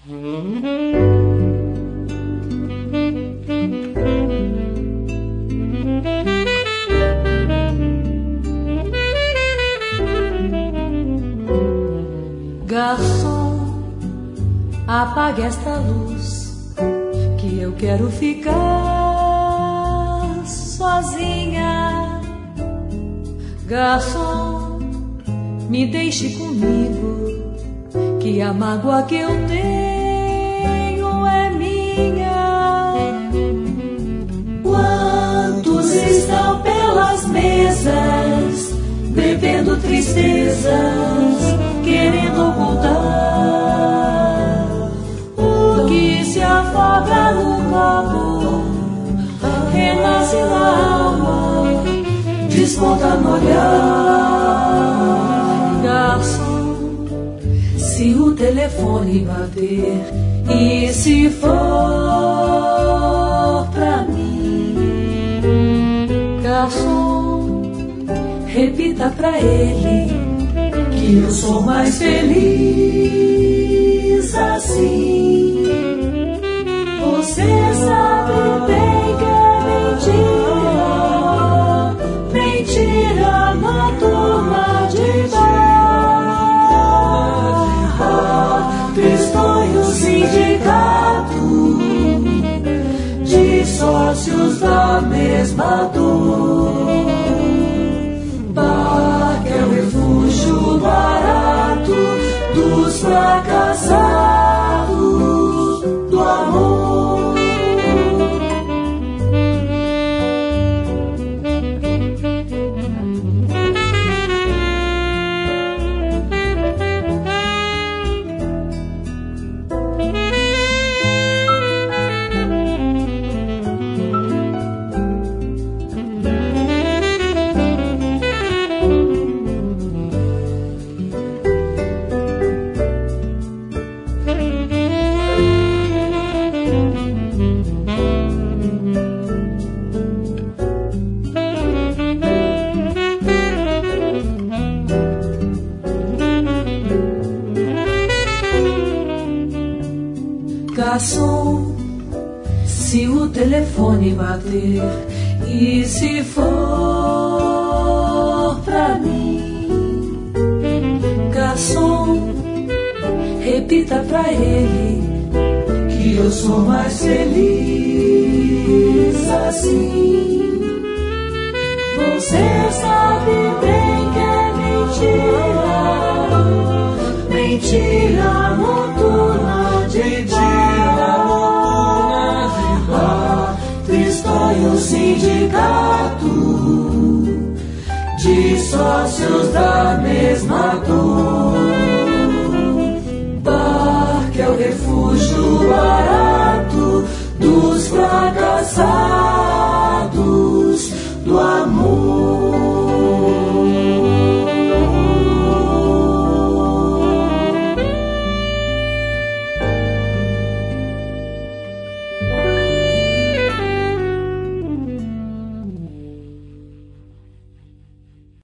Garçom, apague esta luz, que eu quero ficar sozinha. Garçom, me deixe comigo, que a mágoa que eu tenho é minha. Quantos estão pelas mesas, bebendo tristezas, querendo ocultar o que se afoga no copo, renasce na alma, desponta no olhar. Garçom, se o telefone bater e se for pra mim, garçom, repita pra ele que eu sou mais feliz assim. Você sabe bem que é mentira, mentira noturna de bar. Tristonho sindicato de sócios da mesma dor. Bar que é o refúgio barato dos fracassados do amor. Garçom, se o telefone bater e se for pra mim, garçom, repita pra ele que eu sou mais feliz assim. Você sabe bem que é mentira, mentira noturna de bar. Tristonho sindicato de sócios da mesma dor. Bar que é o refúgio barato dos fracassados.